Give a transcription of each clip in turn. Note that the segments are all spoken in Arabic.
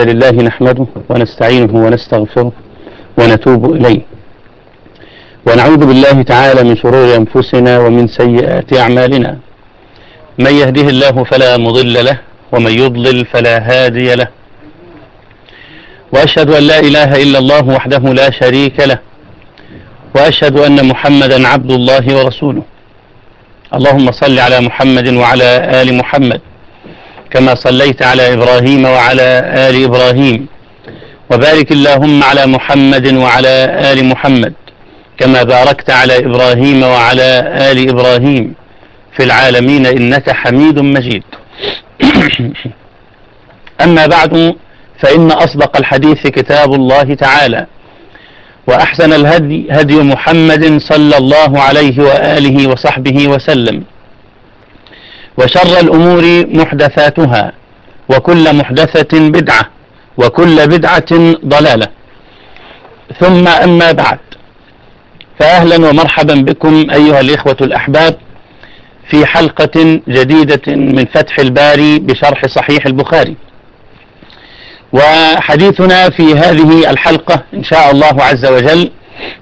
لله نحمده ونستعينه ونستغفره ونتوب إليه، ونعوذ بالله تعالى من شرور أنفسنا ومن سيئات أعمالنا. من يهده الله فلا مضل له ومن يضلل فلا هادي له، وأشهد أن لا إله إلا الله وحده لا شريك له، وأشهد أن محمدا عبد الله ورسوله. اللهم صل على محمد وعلى آل محمد كما صليت على إبراهيم وعلى آل إبراهيم، وبارك اللهم على محمد وعلى آل محمد كما باركت على إبراهيم وعلى آل إبراهيم في العالمين إنك حميد مجيد. أما بعد، فإن أصدق الحديث كتاب الله تعالى، وأحسن الهدي هدي محمد صلى الله عليه وآله وصحبه وسلم، وشر الأمور محدثاتها، وكل محدثة بدعة، وكل بدعة ضلالة. ثم أما بعد، فأهلا ومرحبا بكم أيها الإخوة الأحباب في حلقة جديدة من فتح الباري بشرح صحيح البخاري. وحديثنا في هذه الحلقة إن شاء الله عز وجل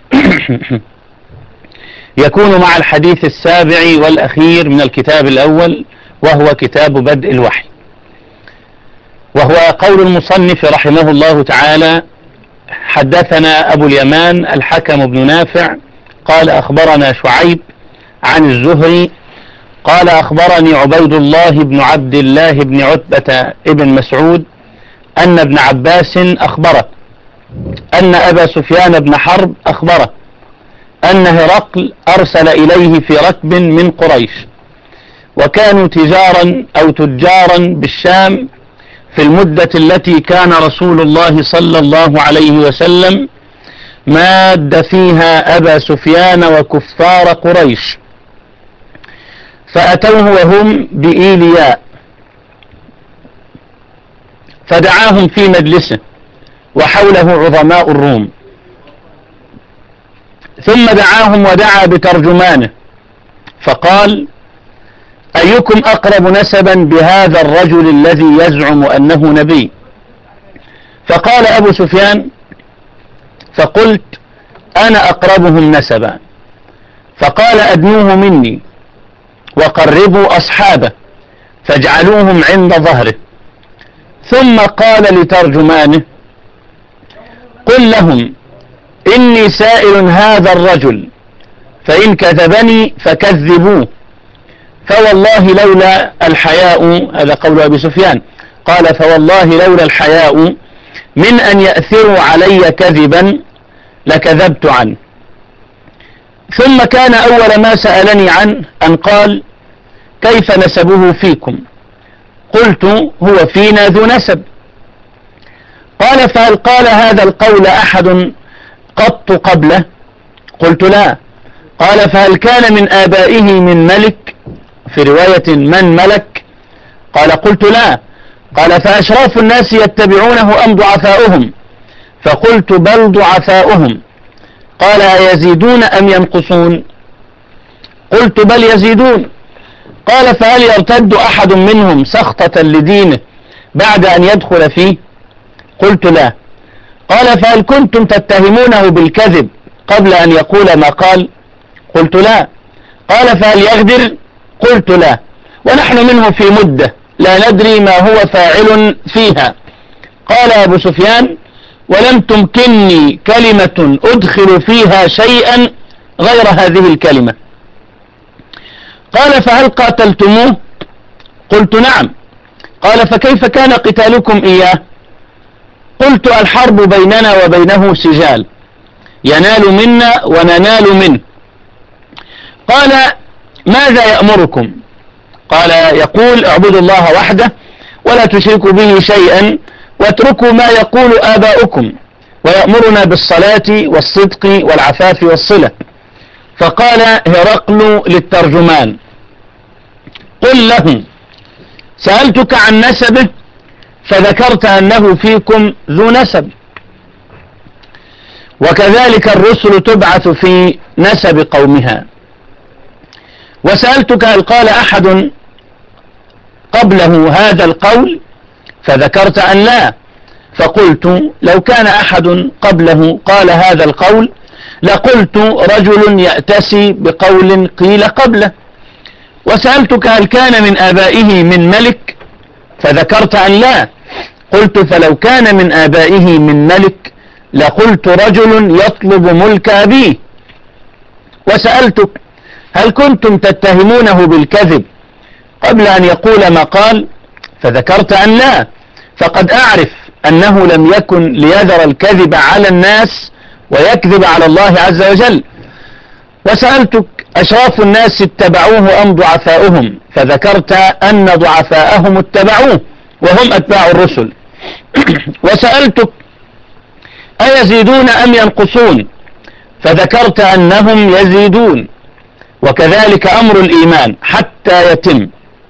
يكون مع الحديث السابع والأخير من الكتاب الأول، وهو كتاب بدء الوحي، وهو قول المصنف رحمه الله تعالى: حدثنا أبو اليمان الحكم بن نافع قال أخبرنا شعيب عن الزهري قال أخبرني عبيد الله بن عبد الله بن عتبة بن مسعود أن ابن عباس أخبره أن أبا سفيان بن حرب أخبره أن هرقل أرسل إليه في ركب من قريش، وكانوا تجارا بالشام في المدة التي كان رسول الله صلى الله عليه وسلم ماد فيها أبا سفيان وكفار قريش، فأتوه وهم بإيلياء فدعاهم في مجلسه وحوله عظماء الروم، ثم دعاهم ودعا بترجمانه فقال: أيكم أقرب نسبا بهذا الرجل الذي يزعم أنه نبي؟ فقال أبو سفيان: فقلت: أنا أقربهم نسبا. فقال: أدنوه مني وقربوا أصحابه فاجعلوهم عند ظهره. ثم قال لترجمانه: قل لهم إني سائل هذا الرجل، فإن كذبني فكذبوه، فوالله لولا الحياء، هذا قول أبي سفيان، قال: فوالله لولا الحياء من أن يأثروا علي كذبا لكذبت عنه. ثم كان أول ما سألني عنه أن قال: كيف نسبه فيكم؟ قلت: هو فينا ذو نسب. قال: فهل قال هذا القول أحد قط قبله؟ قلت: لا. قال: فهل كان من آبائه من ملك؟ في رواية من ملك؟ قال: قلت: لا. قال: فأشراف الناس يتبعونه أم ضعفاؤهم؟ فقلت: بل ضعفاؤهم. قال: أيزيدون أم ينقصون؟ قلت: بل يزيدون. قال: فهل يرتد أحد منهم سخطة لدينه بعد أن يدخل فيه؟ قلت: لا. قال: فهل كنتم تتهمونه بالكذب قبل أن يقول ما قال؟ قلت: لا. قال: فهل يغدر؟ قلت: لا. ونحن منه في مدة لا ندري ما هو فاعل فيها. قال أبو سفيان: ولم تمكنني كلمة أدخل فيها شيئا غير هذه الكلمة. قال: فهل قاتلتموه؟ قلت: نعم. قال: فكيف كان قتالكم إياه؟ قلت: الحرب بيننا وبينه سجال، ينال منا وننال منه. قال: ماذا يأمركم؟ قال: يقول: اعبدوا الله وحده ولا تشركوا به شيئا واتركوا ما يقول آباؤكم، ويأمرنا بالصلاة والصدق والعفاف والصلة. فقال هرقل للترجمان: قل لهم سألتك عن نسبه فذكرت أنه فيكم ذو نسب، وكذلك الرسل تبعث في نسب قومها. وسألتك هل قال أحد قبله هذا القول فذكرت أن لا، فقلت لو كان أحد قبله قال هذا القول لقلت رجل يأتسي بقول قيل قبله. وسألتك هل كان من آبائه من ملك؟ فذكرت أن لا. قلت فلو كان من آبائه من ملك لقلت رجل يطلب ملك أبيه. وسألتك هل كنتم تتهمونه بالكذب قبل أن يقول ما قال؟ فذكرت أن لا، فقد أعرف أنه لم يكن ليذر الكذب على الناس ويكذب على الله عز وجل. وسألتك أشراف الناس اتبعوه أم ضعفاؤهم؟ فذكرت أن ضعفاءهم اتبعوه وهم أتباع الرسل. وسألتك أيزيدون أم ينقصون؟ فذكرت أنهم يزيدون، وكذلك أمر الإيمان حتى يتم.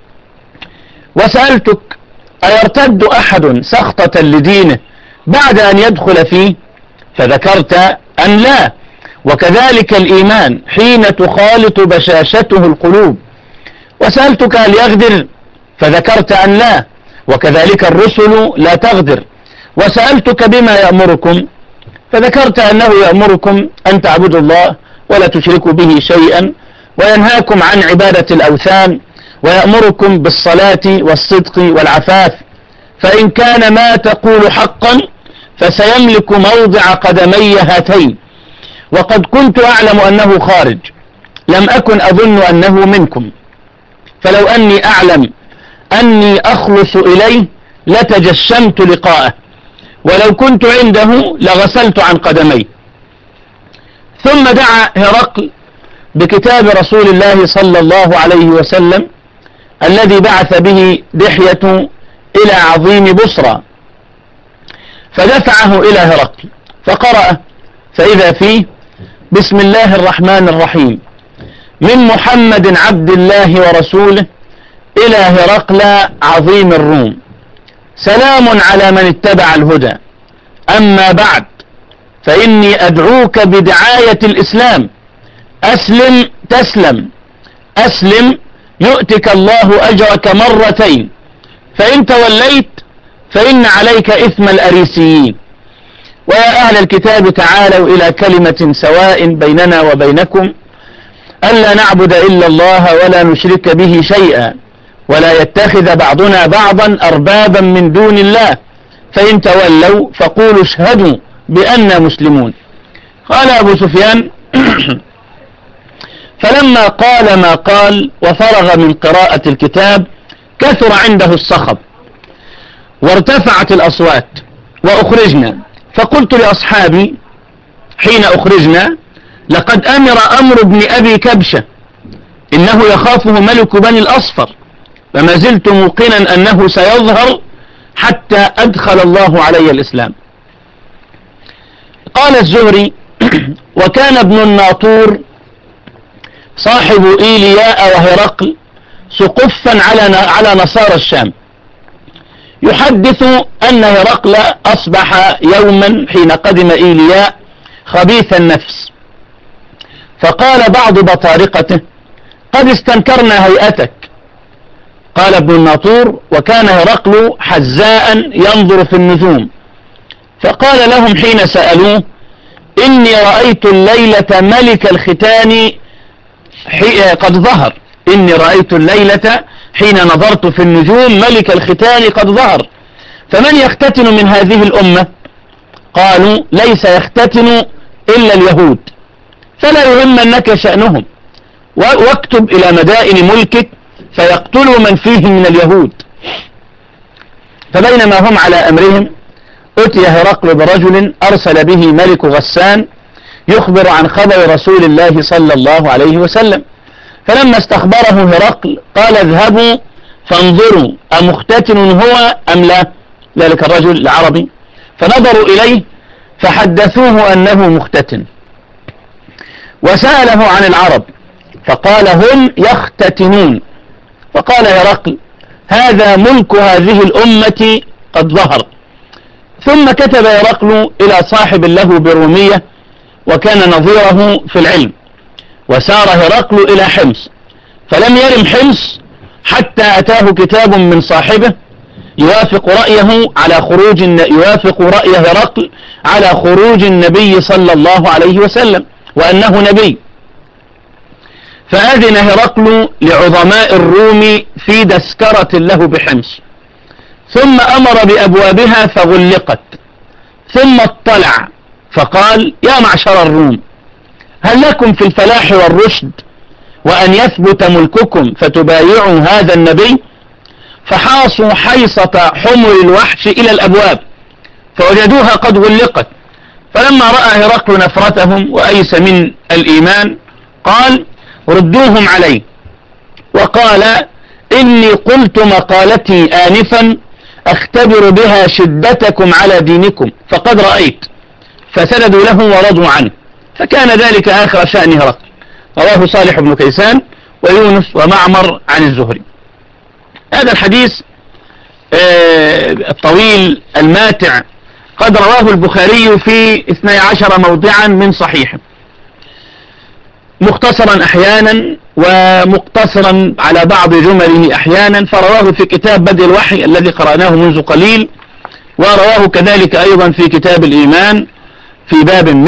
وسألتك أيرتد أحد سخطة لدينه بعد أن يدخل فيه؟ فذكرت أن لا، وكذلك الإيمان حين تخالط بشاشته القلوب. وسألتك هل يغدر؟ فذكرت أن لا، وكذلك الرسل لا تغدر. وسألتك بما يأمركم؟ فذكرت أنه يأمركم أن تعبدوا الله ولا تشركوا به شيئا، وينهاكم عن عبادة الأوثان، ويأمركم بالصلاة والصدق والعفاف. فإن كان ما تقول حقا فسيملك موضع قدمي هاتين، وقد كنت أعلم أنه خارج، لم أكن أظن أنه منكم، فلو أني أعلم أني أخلص إليه لتجشمت لقاءه، ولو كنت عنده لغسلت عن قدمي. ثم دعا هرقل بكتاب رسول الله صلى الله عليه وسلم الذي بعث به دحية إلى عظيم بصرى، فدفعه إلى هرقل فقرأ، فإذا فيه: بسم الله الرحمن الرحيم، من محمد عبد الله ورسوله إلى هرقل عظيم الروم، سلام على من اتبع الهدى، أما بعد، فإني أدعوك بدعاية الإسلام، أسلم تسلم، أسلم يؤتك الله أجرك مرتين، فإن توليت فإن عليك إثم الأريسيين. ويا أهل الكتاب تعالوا إلى كلمة سواء بيننا وبينكم ألا نعبد إلا الله ولا نشرك به شيئا، ولا يتخذ بعضنا بعضا أربابا من دون الله، فإن تولوا فقولوا اشهدوا بأننا مسلمون. قال أبو سفيان: فلما قال ما قال وفرغ من قراءة الكتاب كثر عنده الصخب وارتفعت الأصوات وأخرجنا، فقلت لأصحابي حين أخرجنا: لقد أمر ابن أبي كبشة، إنه يخافه ملك بني الأصفر، فما زلت موقنا أنه سيظهر حتى أدخل الله علي الإسلام. قال الزهري: وكان ابن الناطور صاحب إيلياء وهرقل سقفا على نصارى الشام، يحدث أن هرقل أصبح يوما حين قدم إيلياء خبيث النفس، فقال بعض بطارقته: قد استنكرنا هيئتك. قال ابن الناطور: وكان هرقل حزاء ينظر في النجوم، فقال لهم حين سألوه: إني رأيت الليلة ملك الختان قد ظهر، إني رأيت الليلة حين نظرت في النجوم ملك الختان قد ظهر، فمن يختتن من هذه الأمة؟ قالوا: ليس يختتن إلا اليهود، فلا يهمنك شأنهم، واكتب إلى مدائن ملكك فيقتلوا من فيهم من اليهود. فبينما هم على أمرهم أتي هرقل برجل أرسل به ملك غسان يخبر عن خبر رسول الله صلى الله عليه وسلم، فلما استخبره هرقل قال: اذهبوا فانظروا أمختتن هو أم لا، ذلك الرجل العربي، فنظروا إليه فحدثوه أنه مختتن، وسأله عن العرب فقال: هم يختتنون. فقال هرقل: هذا ملك هذه الأمة قد ظهر. ثم كتب هرقل إلى صاحب له برومية وكان نظيره في العلم، وسار هرقل إلى حمص، فلم يرم حمص حتى أتاه كتاب من صاحبه يوافق رأي هرقل على خروج النبي صلى الله عليه وسلم وأنه نبي. فأذن هرقل لعظماء الروم في دسكرة له بحمص، ثم أمر بأبوابها فغلقت، ثم اطلع فقال: يا معشر الروم، هل لكم في الفلاح والرشد وأن يثبت ملككم فتبايعوا هذا النبي؟ فحاصوا حيصة حمر الوحش إلى الأبواب فوجدوها قد غلقت. فلما رأى هرقل نفرتهم وأيس من الإيمان قال: ردوهم علي. وقال: إني قلت مقالتي آنفا أختبر بها شدتكم على دينكم فقد رأيت. فسجدوا له ورضوا عنه. فكان ذلك آخر شأن هرقل. رواه صالح بن كيسان ويونس ومعمر عن الزهري. هذا الحديث الطويل الماتع قد رواه البخاري في 12 موضعا من صحيحه، مختصرا أحيانا ومقتصرا على بعض جمله أحيانا. فرواه في كتاب بدء الوحي الذي قرأناه منذ قليل، ورواه كذلك أيضا في كتاب الإيمان في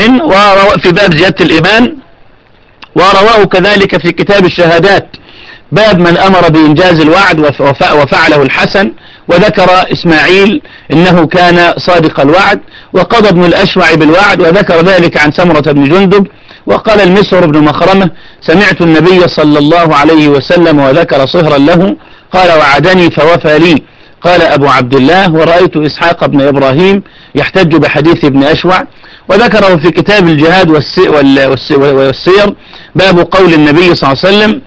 باب زيادة الإيمان، ورواه كذلك في كتاب الشهادات باب من أمر بإنجاز الوعد وفعله الحسن، وذكر إسماعيل إنه كان صادق الوعد، وقضى ابن الأشوع بالوعد وذكر ذلك عن سمرة بن جندب. وقال المسور بن مخرمة: سمعت النبي صلى الله عليه وسلم وذكر صهرا له قال: وعدني فوفى لي. قال أبو عبد الله: ورأيت إسحاق بن إبراهيم يحتج بحديث ابن أشوع. وذكره في كتاب الجهاد والسير باب قول النبي صلى الله عليه وسلم: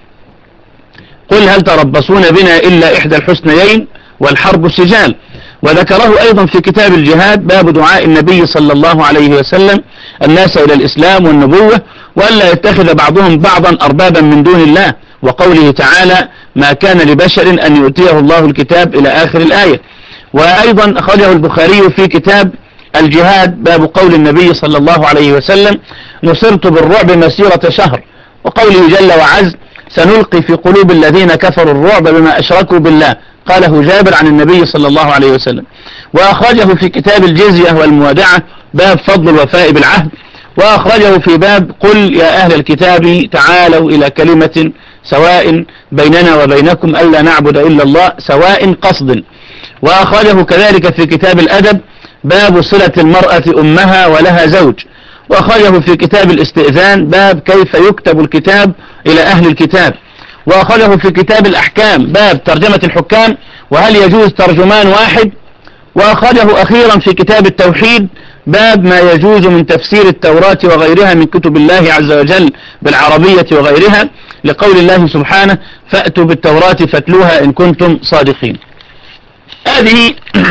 قل هل تربصون بنا إلا إحدى الحسنيين والحرب سجال. وذكره أيضا في كتاب الجهاد باب دعاء النبي صلى الله عليه وسلم الناس إلى الإسلام والنبوة، وألا يتخذ بعضهم بعضا أربابا من دون الله، وقوله تعالى: ما كان لبشر أن يؤتيه الله الكتاب إلى آخر الآية. وأيضا أخرجه البخاري في كتاب الجهاد باب قول النبي صلى الله عليه وسلم: نصرت بالرعب مسيرة شهر. وقوله جل وعز: سنلقي في قلوب الذين كفروا الرعب بما أشركوا بالله. قاله جابر عن النبي صلى الله عليه وسلم. وأخرجه في كتاب الجزية والمودعة باب فضل الوفاء بالعهد. وأخرجه في باب قل يا أهل الكتاب تعالوا إلى كلمة سواء بيننا وبينكم ألا نعبد إلا الله سواء قصد. وأخرجه كذلك في كتاب الأدب باب صلة المرأة أمها ولها زوج. وأخرجه في كتاب الاستئذان باب كيف يكتب الكتاب إلى أهل الكتاب. وأخرجه في كتاب الأحكام باب ترجمة الحكام وهل يجوز ترجمان واحد. وأخرجه أخيرا في كتاب التوحيد باب ما يجوز من تفسير التوراة وغيرها من كتب الله عز وجل بالعربية وغيرها، لقول الله سبحانه: فأتوا بالتوراة فاتلوها إن كنتم صادقين. هذه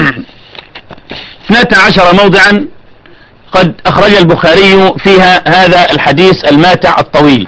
12 موضعا قد أخرج البخاري فيها هذا الحديث الماتع الطويل.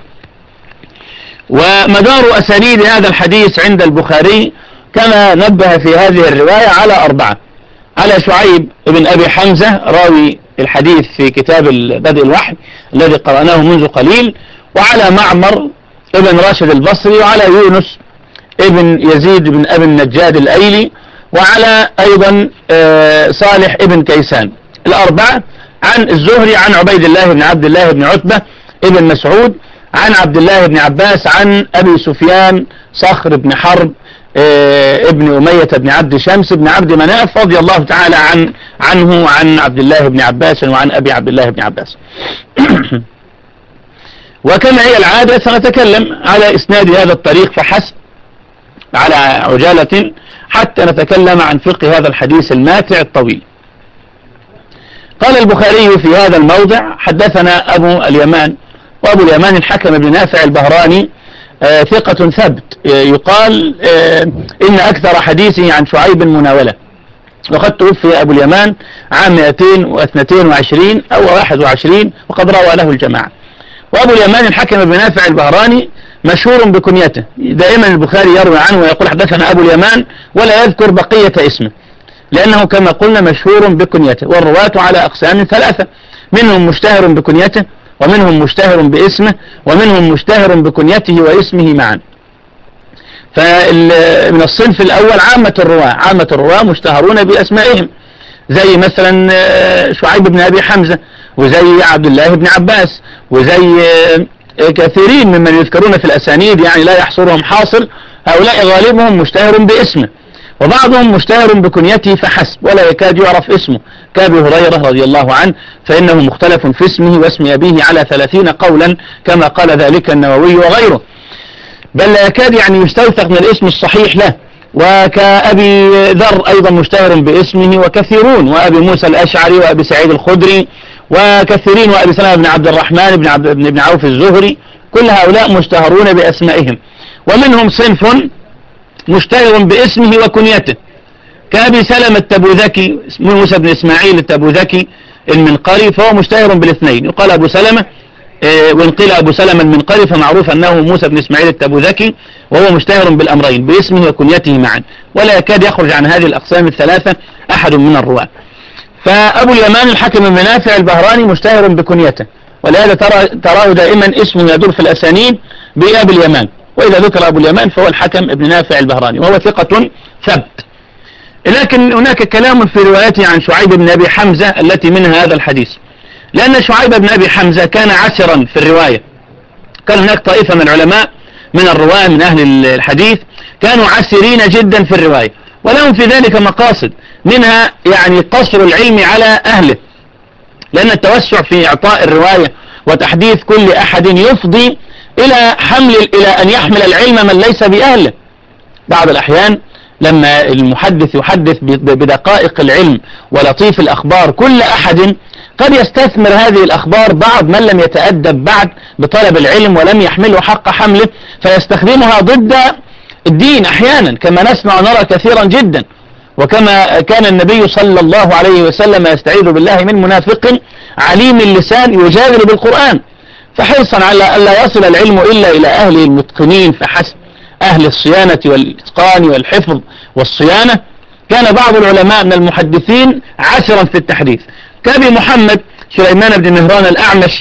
ومدار أسانيد هذا الحديث عند البخاري كما نبه في هذه الرواية على 4: على شعيب بن أبي حمزة راوي الحديث في كتاب بدء الوحي الذي قرأناه منذ قليل، وعلى معمر ابن راشد البصري، وعلى يونس ابن يزيد بن أبي النجاد الأيلي، وعلى أيضا صالح ابن كيسان. 4 عن الزهري عن عبيد الله بن عبد الله بن عتبة ابن مسعود عن عبد الله بن عباس عن أبي سفيان صخر بن حرب ابن أمية بن عبد شمس بن عبد مناف رضي الله تعالى عنه عن عبد الله بن عباس وعن أبي عبد الله بن عباس. وكما هي العادة سنتكلم على إسناد هذا الطريق فحسب على عجالة حتى نتكلم عن فقه هذا الحديث الماتع الطويل. قال البخاري في هذا الموضع: حدثنا أبو اليمان. وأبو اليمان الحكم بن نافع البهراني ثقة ثبت، يقال إن أكثر حديثه عن شعيب مناولة، وقد توفي أبو اليمان عام 222 أو 21 وقد روى له الجماعة. وأبو اليمان الحكم بن نافع البهراني مشهور بكنيته، دائما البخاري يروي عنه ويقول حدثنا أبو اليمان ولا يذكر بقية اسمه، لأنه كما قلنا مشهور بكنيته. والرواة على أقسام 3: منهم مشتهر بكنيته، ومنهم مشتهر باسمه، ومنهم مشتهر بكنيته واسمه معا. فمن الصنف الأول عامة الرواة مشتهرون بأسمائهم، زي مثلا شعيب بن أبي حمزة، وزي عبد الله بن عباس، وزي كثيرين ممن يذكرون في الأسانيد يعني لا يحصرهم حاصل. هؤلاء غالبهم مشتهر باسمه، وبعضهم مشتهر بكنيته فحسب ولا يكاد يعرف اسمه، كأبي هريرة رضي الله عنه فإنه مختلف في اسمه واسم أبيه على 30 قولا كما قال ذلك النووي وغيره، بل لا يكاد يعني يستوثق من الاسم الصحيح له. وكأبي ذر أيضا مشتهر باسمه وكثيرون، وأبي موسى الأشعري وأبي سعيد الخدري وكثيرين، وأبي سلمة بن عبد الرحمن بن عوف الزهري، كل هؤلاء مشتهرون بأسمائهم. ومنهم صنف مشتهر باسمه وكنيته كأبي سلمة التبوذكي موسى بن إسماعيل التبوذكي المنقري، فهو مشتهر بالاثنين، يقال أبو سلمة وإن قيل أبو سلمة المنقري فمعروف أنه موسى بن إسماعيل التبوذكي، وهو مشتهر بالأمرين باسمه وكنيته معا، ولا يكاد يخرج عن هذه الأقسام الثلاثة أحد من الرواة. فأبو اليمان الحكم بن نافع البهراني مشتهر بكنيته، ولهذا تراه دائما اسمه يدور في الأسانيد بأبي اليمان، وإذا ذكر أبو اليمان فهو الحكم بن نافع البهراني، وهو ثقة ثبت. لكن هناك كلام في روايته عن شعيب بن أبي حمزة التي منها هذا الحديث، لأن شعيب بن أبي حمزة كان عسرا في الرواية. كان هناك طائفة من العلماء من الرواة من أهل الحديث كانوا عسرين جدا في الرواية، ولهم في ذلك مقاصد، منها يعني قصر العلم على أهله، لأن التوسع في إعطاء الرواية وتحديث كل أحد يفضي إلى أن يحمل العلم من ليس بأهله. بعض الأحيان لما المحدث يحدث بدقائق العلم ولطيف الأخبار كل أحد قد يستثمر هذه الأخبار بعض من لم يتأدب بعد بطلب العلم ولم يحمله حق حمله، فيستخدمها ضد الدين أحيانا، كما نسمع ونرى كثيرا جدا. وكما كان النبي صلى الله عليه وسلم يستعيذ بالله من منافق عليم اللسان يجادل بالقرآن، فحرصا على ألا يصل العلم إلا إلى أهله المتقنين فحسب، أهل الصيانة والإتقان والحفظ والصيانة. كان بعض العلماء من المحدثين عسرا في التحديث، كأبي محمد سليمان بن مهران الأعمش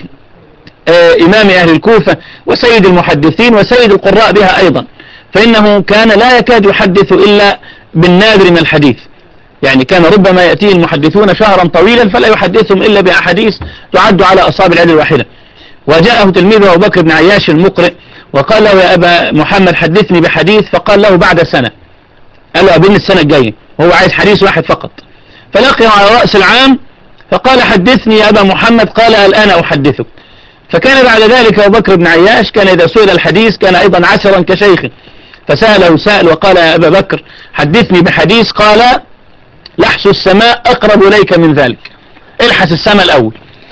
إمام أهل الكوفة وسيد المحدثين وسيد القراء بها أيضا، فإنه كان لا يكاد يحدث إلا بالنادر من الحديث، يعني كان ربما يأتيه المحدثون شهرا طويلا فلا يحدثهم إلا بأحاديث تعد على أصابع اليد الواحدة. وجاءه تلميذه أبو بكر بن عياش المقرئ وقال له يا أبا محمد حدثني بحديث، فقال له بعد سنة، قال له قابلني السنة الجاية، وهو عايز حديث واحد فقط. فلقيه على رأس العام فقال حدثني يا أبا محمد، قال الآن أحدثك. فكان بعد ذلك أبو بكر بن عياش كان إذا سئل الحديث كان أيضا عسرا كشيخه، فسأله سائل وقال يا أبا بكر حدثني بحديث، قال لحس السماء أقرب إليك من ذلك، الحس السماء الأول.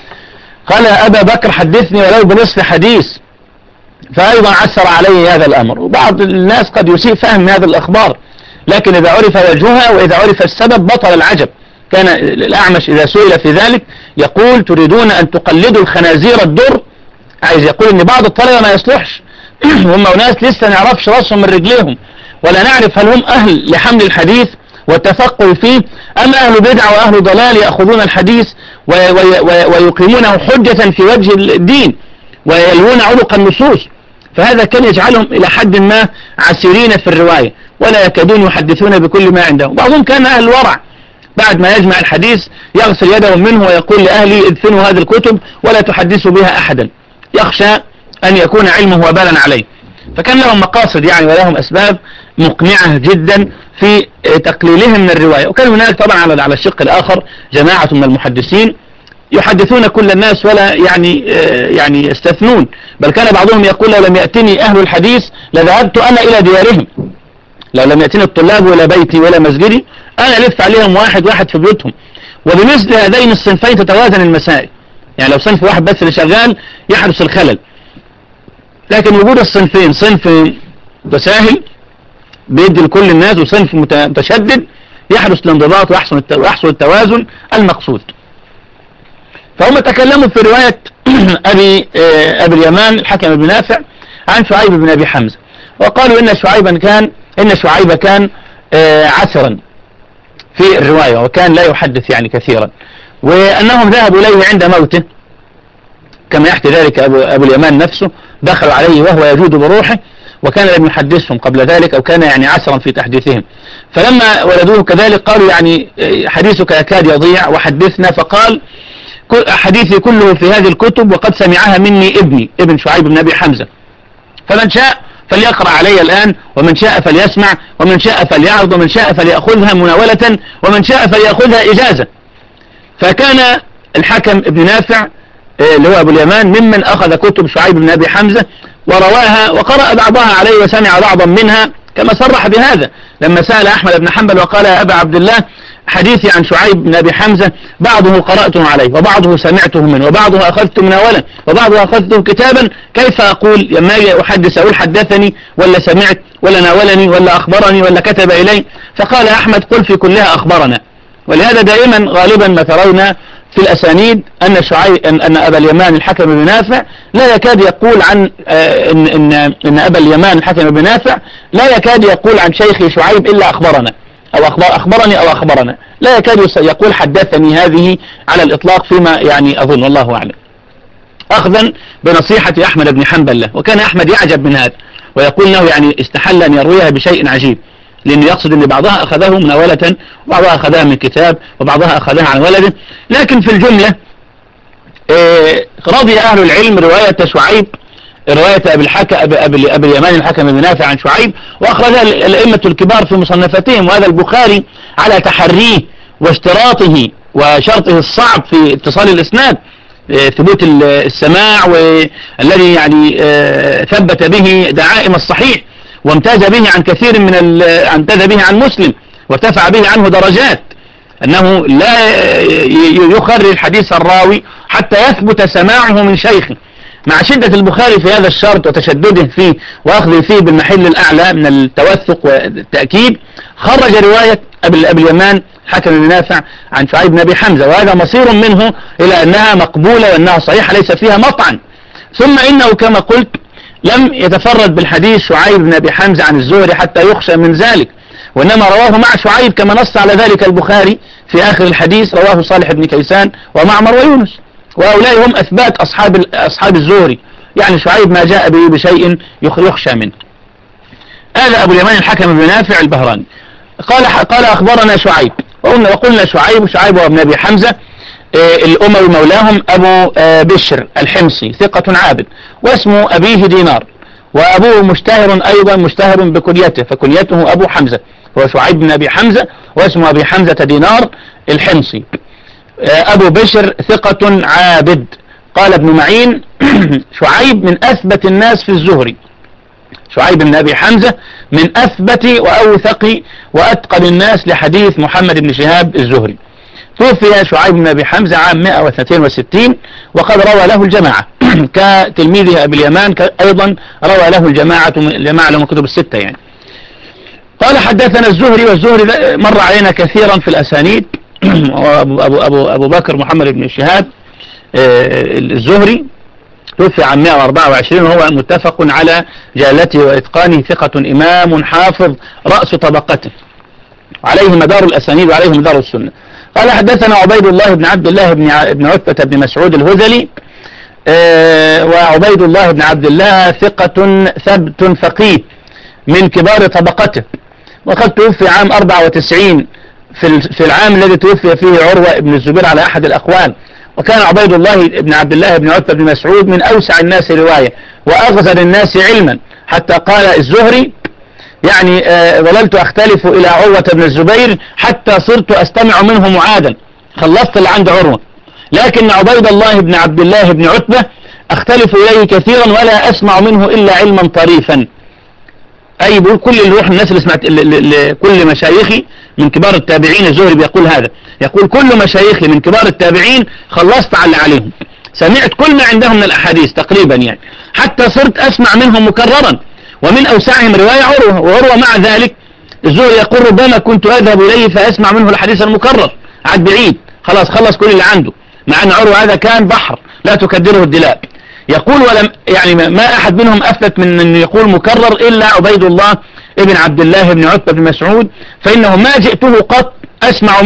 قال يا أبا بكر حدثني ولو بنصف حديث، فأيضا عسر عليه هذا الأمر. وبعض الناس قد يسيء فهم هذه الأخبار، لكن إذا عرف وجهها وإذا عرف السبب بطل العجب. كان الأعمش إذا سئل في ذلك يقول تريدون أن تقلدوا الخنازير الدر، عايز يقول أن بعض الطلبة ما يصلحش هم أناس لسه نعرفش رأسهم من رجليهم، ولا نعرف هل هم أهل لحمل الحديث والتفقه فيه أم أهل بدع وأهل ضلال يأخذون الحديث ويقيمونه حجة في وجه الدين ويلوون عنق النصوص. فهذا كان يجعلهم إلى حد ما عسيرين في الرواية ولا يكادون يحدثون بكل ما عندهم. بعضهم كان أهل الورع، بعد ما يجمع الحديث يغسل يدهم منه ويقول لأهلي ادفنوا هذه الكتب ولا تحدثوا بها أحدا، يخشى أن يكون علمه وبالا عليه. فكان لهم مقاصد يعني ولهم أسباب مقنعة جدا في تقليلهم من الرواية. وكان هناك طبعا على الشق الآخر جماعة من المحدثين يحدثون كل الناس ولا يعني يستثنون، بل كان بعضهم يقول لو لم يأتني أهل الحديث لذهبت أنا إلى ديارهم، لو لم يأتني الطلاب ولا بيتي ولا مسجدي أنا ألف عليهم واحد واحد في بيوتهم. وبمثل هذين الصنفين تتوازن المسائل، يعني لو صنف واحد بس اللي شغال يحدث الخلل، لكن وجود الصنفين، صنف متساهل بيدي لكل الناس وصنف متشدد، يحدث الانضباط ويحصل التوازن المقصود. فهم تكلموا في رواية أبي اليمان الحكم بن نافع عن شعيب بن أبي حمزة، وقالوا إن شعيب كان عسرا في الرواية وكان لا يحدث يعني كثيرا، وأنهم ذهبوا إليه عند موته كما يحكي ذلك أبو اليمان نفسه، دخلوا عليه وهو يجود بروحه وكان لم يحدثهم قبل ذلك، أو كان يعني عسرا في تحديثهم. فلما ولدوه كذلك قالوا يعني حديثك يكاد يضيع وحدثنا، فقال حديثي كله في هذه الكتب وقد سمعها مني ابن شعيب بن أبي حمزة، فمن شاء فليقرأ علي الآن، ومن شاء فليسمع، ومن شاء فليعرض، ومن شاء فليأخذها مناولة، ومن شاء فليأخذها إجازة. فكان الحكم ابن نافع اللي هو أبو اليمان ممن أخذ كتب شعيب بن أبي حمزة ورواها وقرأ بعضها عليه وسمع بعضا منها، كما صرح بهذا لما سأل أحمد بن حنبل وقال يا أبا عبد الله حديثي عن شعيب بن أبي حمزة بعضه قرأته عليه وبعضه سمعته منه وبعضه أخذته مناولا وبعضه أخذته كتابا، كيف أقول لما أحدث أقول حدثني ولا سمعت ولا ناولني ولا أخبرني ولا كتب إلي؟ فقال أحمد قل في كلها أخبرنا. ولهذا دائما غالبا ما ترون في الأسانيد أن أبا اليمان الحكم بن نافع لا يكاد يقول عن إن أبا اليمان الحكم بن نافع لا يكاد يقول عن شيخ شعيب إلا أخبرنا أو أخبرني أو أخبرنا، لا يكاد يقول حدثني هذه على الإطلاق فيما يعني أظن، والله أعلم، أخذا بنصيحة أحمد بن حنبل له. وكان أحمد يعجب من هذا ويقول له يعني استحل أن يرويها بشيء عجيب، لأنه يقصد أن بعضها أخذه مناولة وبعضها أخذها من كتاب وبعضها أخذها عن ولده. لكن في الجملة رضي أهل العلم رواية شعيب، رواية أبي اليمان الحكم بن نافع عن شعيب، وأخرجها الأئمة الكبار في مصنفاتهم. وهذا البخاري على تحريه واشتراطه وشرطه الصعب في اتصال الإسناد، ثبوت السماع والذي يعني ثبت به دعائم الصحيح وامتاز به عن كثير امتاز به عن مسلم وارتفع به عنه درجات، أنه لا يخرج حديث الراوي حتى يثبت سماعه من شيخه. مع شدة البخاري في هذا الشرط وتشدده فيه وأخذه فيه بالمحل الأعلى من التوثق والتأكيد، خرج رواية أبي اليمان حكم بن نافع عن شعيب بن أبي حمزة، وهذا مصير منه إلى أنها مقبولة وأنها صحيحة ليس فيها مطعن. ثم إنه كما قلت لم يتفرد بالحديث شعيب بن أبي حمزة عن الزهري حتى يخشى من ذلك، وإنما رواه مع شعيب كما نص على ذلك البخاري في آخر الحديث، رواه صالح بن كيسان ومعمر ويونس، وهؤلاء هم أثبات أصحاب الزهري، يعني شعيب ما جاء به بشيء يخشى منه. هذا أبو اليمان الحكم بن نافع البهراني قال أخبرنا شعيب، وقلنا شعيب وابن أبي حمزة الأموي مولاهم أبو بشر الحمصي ثقة عابد، واسمه أبيه دينار، وأبوه مشتهر أيضا مشتهر بكنيته، فكنيته أبو حمزة، هو شعيب بن أبي حمزة واسمه أبي حمزة دينار الحمصي. أبو بشر ثقة عابد. قال ابن معين شعيب من أثبت الناس في الزهري، شعيب بن أبي حمزة من أثبت وأوثق وأتقن الناس لحديث محمد بن شهاب الزهري. توفي شعيب بن أبي حمزة عام 162 وقد روى له الجماعة كتلميذه أبي اليمان أيضا روى له الجماعة لهم كتب الستة يعني. قال حدثنا الزهري، والزهري مر علينا كثيرا في الأسانيد، أبو بكر محمد بن شهاب الزهري توفي عام 124 وهو متفق على جالته وإتقانه، ثقة إمام حافظ رأس طبقته، عليه مدار الأسانيد وعليه مدار السنة. قال حدثنا عبيد الله بن عبد الله بن عتبة بن مسعود الهذلي، وعبيد الله بن عبد الله ثقة ثبت فقيه من كبار طبقته، وقد توفي عام 94 في العام الذي توفي فيه عروة بن الزبير على أحد الأقوال. وكان عبيد الله بن عبد الله بن عتبة بن مسعود من أوسع الناس رواية وأغزر الناس علما، حتى قال الزهري يعني ظللت أختلف إلى عروة بن الزبير حتى صرت أستمع منه معادا، خلصت اللي عند عروة، لكن عبيد الله بن عبد الله بن عتبة أختلف إليه كثيرا ولا أسمع منه إلا علما طريفا. أي بقول كل اللي روح الناس اللي سمعت كل مشايخي من كبار التابعين، الزهري بيقول هذا، يقول كل مشايخي من كبار التابعين خلصت على عليهم، سمعت كل ما عندهم من الأحاديث تقريبا يعني، حتى صرت أسمع منهم مكررا، ومن أوسعهم رواية عروة. وعروة مع ذلك الزهري يقول ربما كنت أذهب إليه فأسمع منه الحديث المكرر، عاد بعيد خلص كل اللي عنده، مع أن عروة هذا كان بحر لا تكدره الدلاب. يقول ولم يعني ما أحد منهم أفلت من أن يقول مكرر إلا عبيد الله ابن عبد الله بن عتبة بن مسعود، فإنه ما جئته قط أسمع منه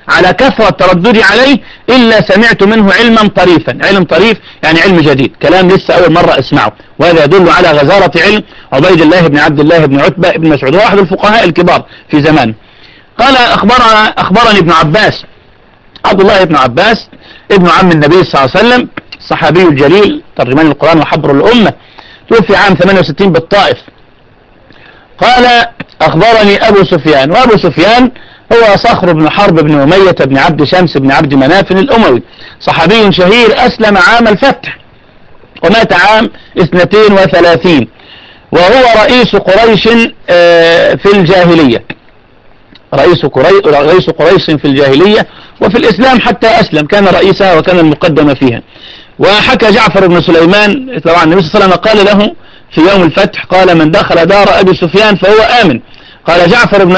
على كثرة ترددي عليه إلا سمعت منه علما طريفا. علم طريف يعني علم جديد، كلام لسه أول مرة أسمعه، وهذا يدل على غزارة علم عبيد الله بن عبد الله بن عتبة بن مسعود، واحد الفقهاء الكبار في زمانه. قال أخبرني ابن عباس، عبد الله بن عباس ابن عم النبي صلى الله عليه وسلم، الصحابي الجليل ترجمان القرآن وحبر الأمة، توفي عام 68 بالطائف. قال أخبرني أبو سفيان، وأبو سفيان هو صخر بن حرب بن أمية بن عبد شمس بن عبد مناف الأموي، صحابي شهير، أسلم عام الفتح ومات عام 32، وهو رئيس قريش في الجاهلية، رئيس قريش في الجاهلية، وفي الإسلام حتى أسلم كان رئيسها وكان المقدم فيها. وحكى جعفر بن سليمان طبعا النبي صلى الله عليه وسلم قال له في يوم الفتح، قال من دخل دار أبي سفيان فهو آمن. قال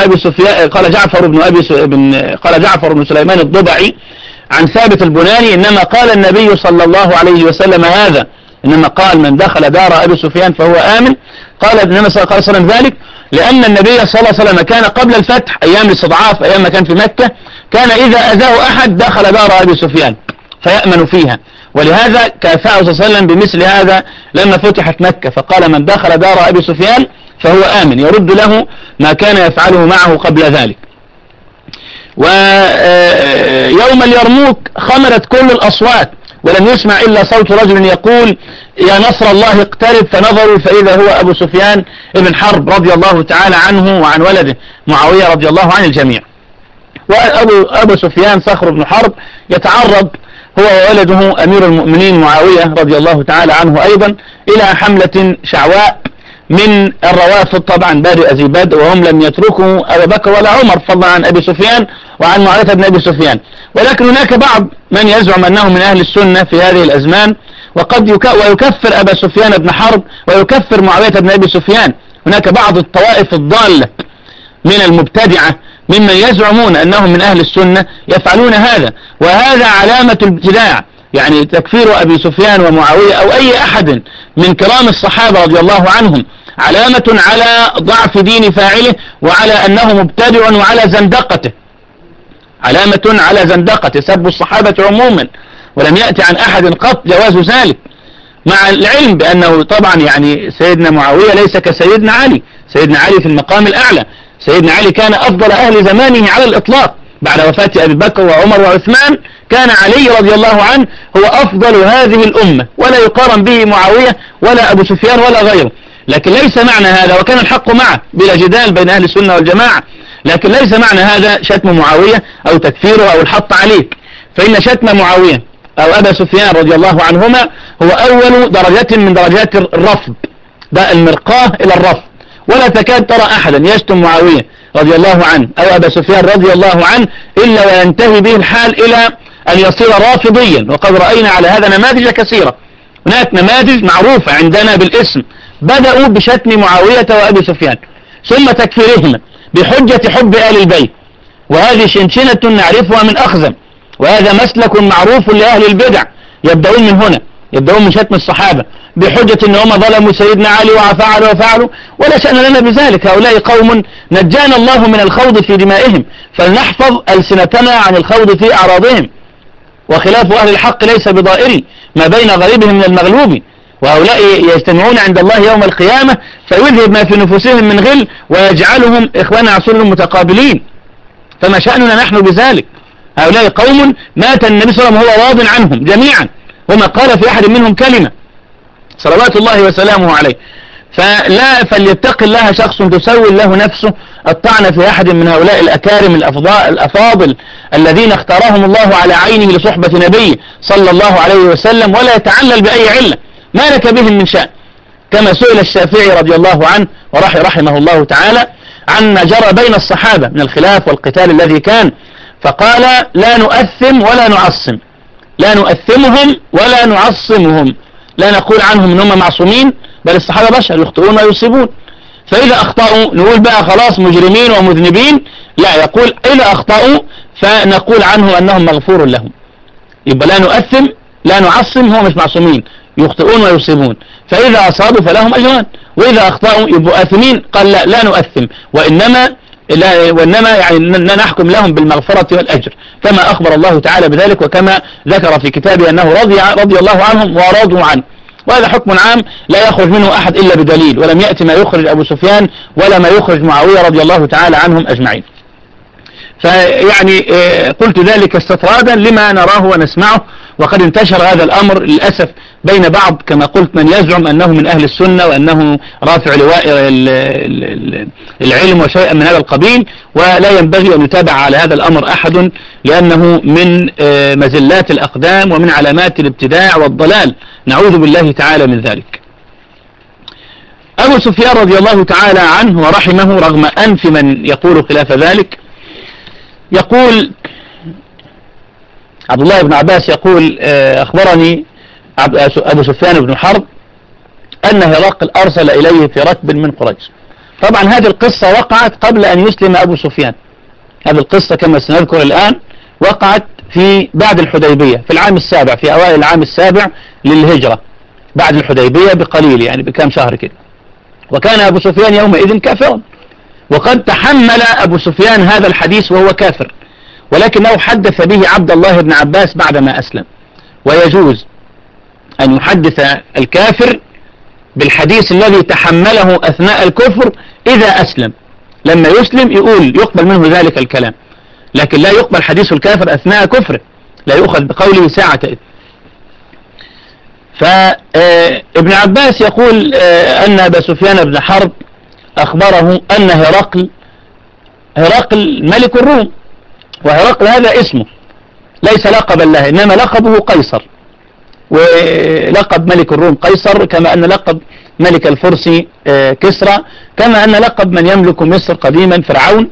جعفر بن سليمان الضبعي عن ثابت البناني إنما قال النبي صلى الله عليه وسلم هذا، إنما قال من دخل دار أبي سفيان فهو آمن. قال النبي صلى الله عليه وسلم ذلك لأن النبي صلى الله عليه وسلم كان قبل الفتح أيام الاستضعاف، أيام ما كان في مكة، كان إذا أذاه أحد دخل دار أبي سفيان فيأمن فيها، ولهذا كافأه صلى الله عليه وسلم بمثل هذا لما فتحت مكة، فقال من دخل دار أبي سفيان فهو آمن، يرد له ما كان يفعله معه قبل ذلك. ويوم اليرموك خمرت كل الأصوات ولم يسمع إلا صوت رجل يقول يا نصر الله اقترب، فنظروا فإذا هو أبو سفيان ابن حرب رضي الله تعالى عنه وعن ولده معاوية رضي الله عن الجميع. وأبو سفيان صخر بن حرب يتعرض هو وولده أمير المؤمنين معاوية رضي الله تعالى عنه أيضا إلى حملة شعواء من الروافض، طبعا بادئ ذي بدء، وهم لم يتركوا أبا بكر ولا عمر فضلا عن أبي سفيان وعن معاوية بن أبي سفيان. ولكن هناك بعض من يزعم أنه من أهل السنة في هذه الأزمان، وقد ويكفر أبا سفيان بن حرب ويكفر معاوية بن أبي سفيان. هناك بعض الطوائف الضالة من المبتدعة ممن يزعمون أنهم من أهل السنة يفعلون هذا، وهذا علامة الابتداع، يعني تكفير أبي سفيان ومعاوية أو أي أحد من كرام الصحابة رضي الله عنهم علامة على ضعف دين فاعله وعلى أنه مبتدع وعلى زندقته، علامة على زندقته، سب الصحابة عموما، ولم يأتي عن أحد قط جواز ذلك، مع العلم بأنه طبعا يعني سيدنا معاوية ليس كسيدنا علي، سيدنا علي في المقام الأعلى، سيدنا علي كان أفضل أهل زمانه على الإطلاق بعد وفاة أبي بكر وعمر وعثمان، كان علي رضي الله عنه هو أفضل هذه الأمة، ولا يقارن به معاوية ولا أبو سفيان ولا غيره. لكن ليس معنى هذا، وكان الحق معه بلا جدال بين أهل السنة والجماعة، لكن ليس معنى هذا شتم معاوية أو تكفيره أو الحط عليه، فإن شتم معاوية أو أبا سفيان رضي الله عنهما هو أول درجة من درجات الرفض، ده المرقاه إلى الرفض، ولا تكاد ترى أحدا يشتم معاوية رضي الله عنه أو أبا سفيان رضي الله عنه إلا وينتهي به الحال إلى أن يصير رافضيا، وقد رأينا على هذا نماذج كثيرة. هناك نماذج معروفة عندنا بالاسم بدأوا بشتم معاوية وأبي سفيان ثم تكفيرهما بحجة حب آل البيت، وهذه شنشنة نعرفها من أخزم، وهذا مسلك معروف لأهل البدع، يبدأون من هنا، يبدأون من شتم الصحابة بحجة ان هم ظلموا سيدنا علي وفعلوا، ولا شأن لنا بذلك، هؤلاء قوم نجانا الله من الخوض في دمائهم، فلنحفظ ألسنتنا عن الخوض في أعراضهم، وخلاف أهل الحق ليس بضائري، ما بين غريبهم من المغلوب، وهؤلاء يجتمعون عند الله يوم القيامة فيذهب ما في نفوسهم من غل ويجعلهم إخوانا عصر متقابلين، فما شأننا نحن بذلك؟ هؤلاء قوم مات النبي صلى الله عليه وسلم وهو راض عنهم جميعا، وما قال في أحد منهم كلمة صلوات الله وسلامه عليه. فليتق الله شخص تسول له نفسه الطعن في أحد من هؤلاء الأكارم الأفاضل الذين اختارهم الله على عينه لصحبة نبيه صلى الله عليه وسلم، ولا يتعلل بأي علة، ما لك بهم من شأن. كما سئل الشافعي رضي الله عنه رحمه الله تعالى عن ما جرى بين الصحابة من الخلاف والقتال الذي كان، فقال لا نؤثم ولا نعصم، لا نؤثمهم ولا نعصمهم، لا نقول عنهم ان هم معصومين، بل الصحابة بشر يخطئون ويصيبون، فإذا أخطأوا نقول بقى خلاص مجرمين ومذنبين، لا، يقول إذا أخطأوا فنقول عنه أنهم مغفور لهم، يبقى لا نؤثم لا نعصم، هم مش معصومين يخطئون ويصيبون، فإذا أصابوا فلهم أجران، وإذا أخطأوا يبقوا آثمين، قال لا نؤثم، وإنما وإنما يعني نحكم لهم بالمغفرة والأجر، كما أخبر الله تعالى بذلك، وكما ذكر في كتابه أنه رضي الله عنهم ورضوا عنه. وهذا حكم عام لا يخرج منه أحد إلا بدليل، ولم يأتي ما يخرج أبو سفيان ولا ما يخرج معاوية رضي الله تعالى عنهم أجمعين. فيعني قلت ذلك استطرادا لما نراه ونسمعه، وقد انتشر هذا الأمر للأسف بين بعض كما قلت من يزعم أنه من أهل السنة وأنه رافع لواء العلم وشيئا من هذا القبيل، ولا ينبغي أن يتابع على هذا الأمر أحد، لأنه من مزلات الأقدام ومن علامات الابتداع والضلال، نعوذ بالله تعالى من ذلك. أبو سفيان رضي الله تعالى عنه ورحمه رغم أنف من يقول خلاف ذلك، يقول عبد الله بن عباس يقول أخبرني أبو سفيان بن حرب أن هرقل أرسل إليه في ركب من قريش. طبعا هذه القصة وقعت قبل أن يسلم أبو سفيان، هذه القصة كما سنذكر الآن وقعت في بعد الحديبية في العام السابع، في أوائل العام السابع للهجرة، بعد الحديبية بقليل يعني بكام شهر كده. وكان أبو سفيان يومئذ كافرا، وقد تحمل أبو سفيان هذا الحديث وهو كافر، ولكنه حدث به عبد الله بن عباس بعدما أسلم. ويجوز أن يحدث الكافر بالحديث الذي تحمله أثناء الكفر إذا أسلم، لما يسلم يقبل منه ذلك الكلام، لكن لا يقبل حديث الكافر أثناء كفره، لا يؤخذ بقوله ساعة إذ. فابن عباس يقول أن أبا سفيان بن حرب أخبره أن هرقل ملك الروم، وهرقل هذا اسمه ليس لقبا له، إنما لقبه قيصر، ولقب ملك الروم قيصر، كما أن لقب ملك الفرس كسرى، كما أن لقب من يملك مصر قديما فرعون،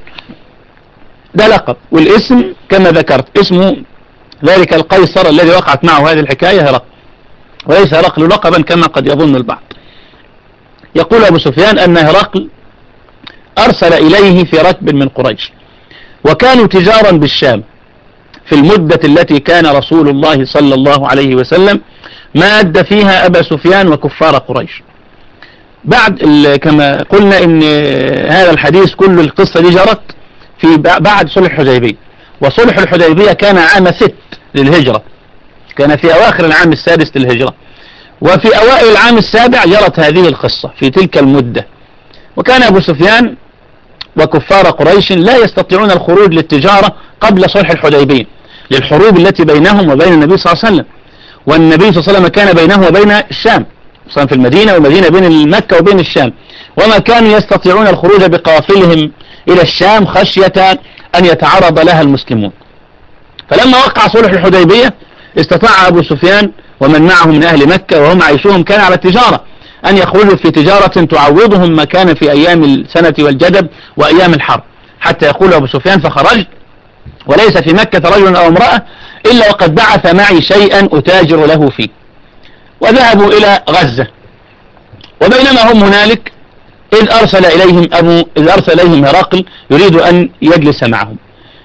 ده لقب. والاسم كما ذكرت اسمه ذلك القيصر الذي وقعت معه هذه الحكاية هرقل، وليس هرقل لقبا كما قد يظن البعض. يقول أبو سفيان أن هرقل أرسل إليه في ركب من قريش، وكانوا تجارا بالشام في المدة التي كان رسول الله صلى الله عليه وسلم ماد فيها أبا سفيان وكفار قريش. بعد كما قلنا إن هذا الحديث كل القصة دي جرت في بعد صلح الحديبية، وصلح الحديبية كان عام 6 للهجرة، كان في أواخر العام السادس للهجرة، وفي أوائل العام السابع جرت هذه القصة في تلك المدة. وكان أبو سفيان وكفار قريش لا يستطيعون الخروج للتجارة قبل صلح الحديبية للحروب التي بينهم وبين النبي صلى الله عليه وسلم، والنبي صلى الله عليه وسلم كان بينه وبين الشام، صار في المدينة، والمدينة بين مكة وبين الشام، وما كانوا يستطيعون الخروج بقوافلهم إلى الشام خشية أن يتعرض لها المسلمون. فلما وقع صلح الحديبية استطاع أبو سفيان ومن معه من أهل مكة وهم عيشوهم كان على التجارة أن يخرجوا في تجارة تعوضهم ما كان في أيام السنة والجدب وأيام الحرب، حتى يقول أبو سفيان فخرجت وليس في مكة رجل أو امرأة إلا وقد بعث معي شيئا أتاجر له فيه. وذهبوا إلى غزة، وبينما هم هنالك إذ أرسل إليهم هرقل يريد أن يجلس معهم.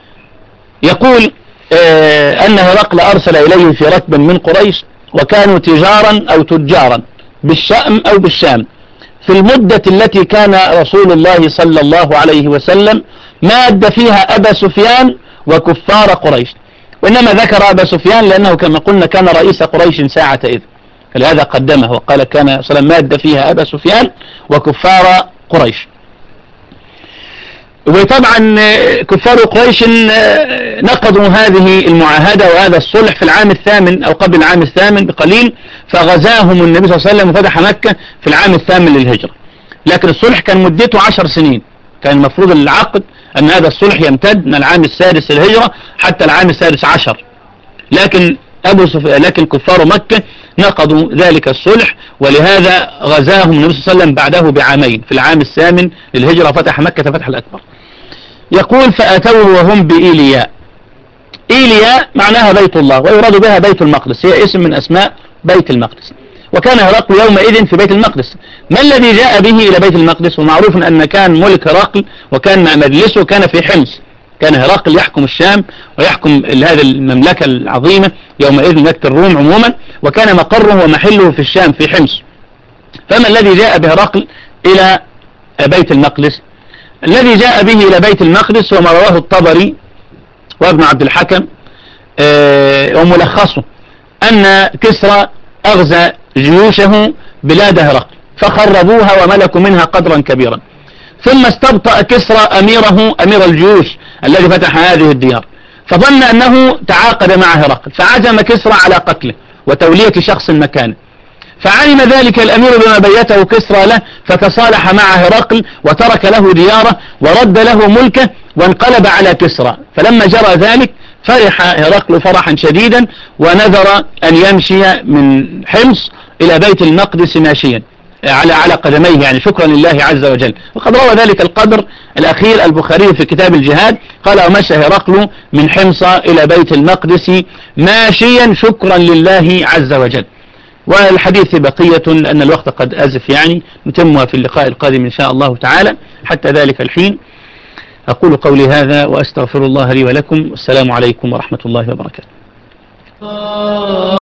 يقول أن هرقل أرسل إليه في ركب من قريش، وكانوا تجارا أو تجارا بالشأم أو بالشام في المدة التي كان رسول الله صلى الله عليه وسلم ماد فيها أبا سفيان وكفار قريش. وإنما ذكر أبا سفيان لأنه كما قلنا كان رئيس قريش ساعة إذ، فلهذا قدمه وقال كان صلى الله عليه وسلم ماد فيها أبا سفيان وكفار قريش. وطبعا كفار قريش نقضوا هذه المعاهدة وهذا الصلح في العام الثامن أو قبل العام الثامن بقليل، فغزاهم النبي صلى الله عليه وسلم وفتح مكة في العام الثامن للهجرة. لكن الصلح كان مدته 10 سنين، كان المفروض العقد أن هذا الصلح يمتد من العام السادس للهجرة حتى العام السادس عشر، لكن كفار مكة نقضوا ذلك الصلح، ولهذا غزاهم النبي صلى الله عليه وسلم بعده بعامين في العام الثامن للهجرة فتح مكة فتح الأكبر. يقول فأتوه وهم بإيلياء. إيلياء معناها بيت الله، ويراد بها بيت المقدس، هي اسم من أسماء بيت المقدس. وكان هرقل يومئذ في بيت المقدس. ما الذي جاء به إلى بيت المقدس؟ ومعروف أن كان ملك هرقل وكان مجلسه كان في حمص، كان هرقل يحكم الشام ويحكم هذه المملكة العظيمة يومئذ مملكة الروم عموما، وكان مقره ومحله في الشام في حمص. فما الذي جاء بهرقل إلى بيت المقدس؟ الذي جاء به إلى بيت المقدس وما رواه الطبري وابن عبد الحكم وملخصه أن كسرى أغزى جيوشه بلاد هرقل فخربوها وملكوا منها قدرا كبيرا، ثم استبطأ كسرى أميره أمير الجيوش الذي فتح هذه الديار، فظن أنه تعاقد مع هرقل فعزم كسرى على قتله وتولية شخص مكانه، فعلم ذلك الأمير بما بيته كسرى له فتصالح مع هرقل وترك له دياره ورد له ملكه وانقلب على كسرى. فلما جرى ذلك فرح هرقل فرحا شديدا ونذر أن يمشي من حمص إلى بيت المقدس ماشيا على قدميه، يعني شكرا لله عز وجل. وقد روى ذلك القدر الأخير البخاري في كتاب الجهاد قال: ومشى هرقل من حمص إلى بيت المقدس ماشيا شكرا لله عز وجل. والحديث بقية لأن الوقت قد أزف، يعني نتمها في اللقاء القادم إن شاء الله تعالى. حتى ذلك الحين أقول قولي هذا وأستغفر الله لي ولكم، والسلام عليكم ورحمة الله وبركاته.